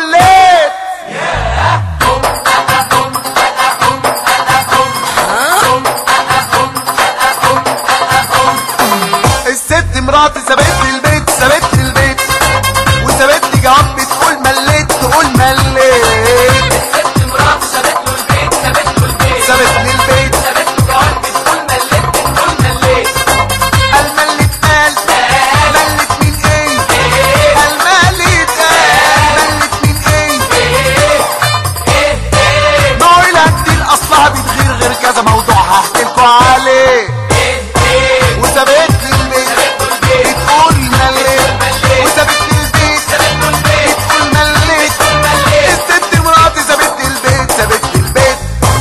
مليت. الست مراتي سابت لي البيت، سابت لي البيت وسابت لي جواب بتقول مليت، تقول مليت. الست مراتي سابت له البيت، سابت له البيت، سابت لي البيت، سابت له جواب بتقول مليت، بتقول مليت. قال مليت، قال مليت مين ايه؟ قال مليت، قال مليت مين ايه؟ نوعي الهديل اصلها بتغير غير كذا موضوع هحكيلكوا عليه. وسابت لي البيت بتقول مليت، وسابت لي البيت بتقول مليت. الست مراتي سابت لي البيت، سابت لي البيت.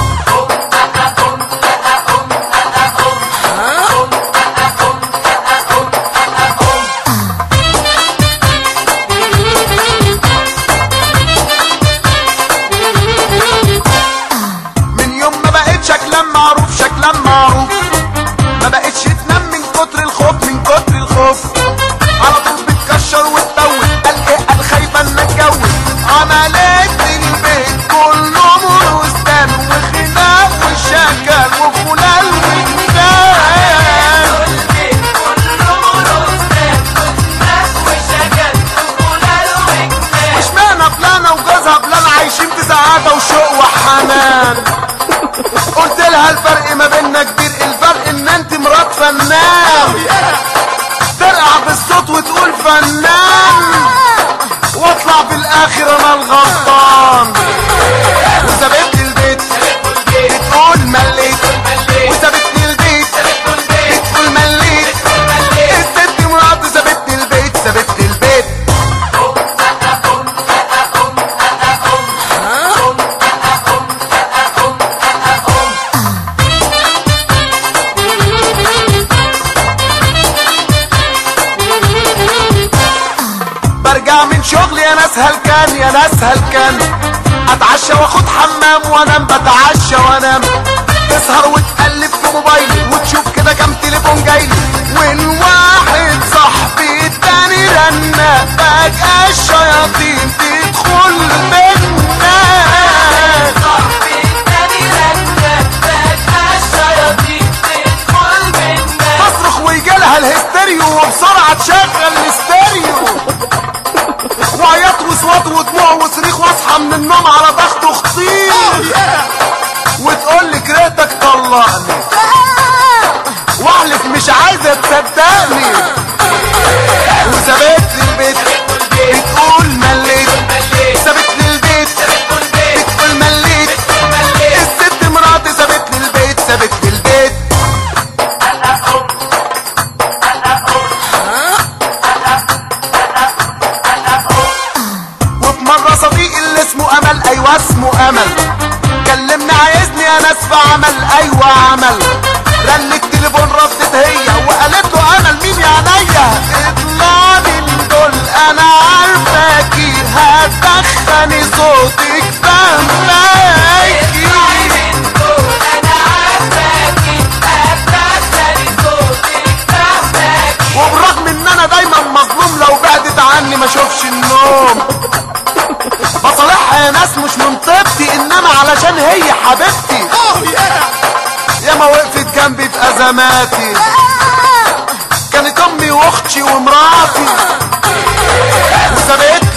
من يوم ما بقيت شكلا معروف، شكلا معروف، ما بقتش تنام من كتر الخوف، من كتر الخوف. على طول بتكشر وتطول، قال ايه؟ قال خايفه ان اتجوز. عملت البيت كله مرستان وخناق وشكل وفلان وجدان. واشمعنى فلانه وجوزها فلان عايشين في سعاده وشوق وحنان؟ قلت لها الفرق ما بيننا كبير، الفرق ان انت مرات فنان. ترقع بالصوت وتقول فنان، واطلع في الاخر انا الغلطان. وسابت لي البيت بتقول مليت، وسابت لي البيت بتقول مليت. الست مراتي سابت لي البيت، سابت لي البيت. برجع من شغلي يا ناس هلكان، يا ناس هلكان، اتعشى واخد حمام وانام، بتعشى وانام. تسهر وتقلب في موبايلي وتشوف كده كام تليفون جايلي، وان واحد صاحبي التاني رنا، فجأة الشياطين تدخل بينا. صاحبي التاني رنا، فجأة الشياطين تدخل بينا. تصرخ ويجيلها الهستيريو وبسرعة تشغل الاستيريو، وعياط وصوات ودموع وصريخ، واصحى من النوم على ضغط خطير. وتقول لي كرهتك طلقني، واحلف مش عايزه تصدقني. وسابت لي البيت بتقول مليت، سابت لي البيت بتقول مليت. الست مراتي سابت لي البيت، سابت لي البيت. وفي مرة صديقي اللي اسمه امل، ايوه اسمه امل، كلمني عايزني يا ناس في عمل، ايوه عمل. رن التليفون ردت هي وقالت له امل مين يا عينيا؟ اطلعي من دول انا عارفاكي، هتدخني صوتك فهماكي. وبرغم ان انا دايما مظلوم، لو بعدت عني ما اشوفش النوم. بصالحها يا ناس مش من طيبتي، انما علشان هي حبيبتي. ياما وقفت جنبي في ازماتي، كانت امي واختي ومراتي. وسابت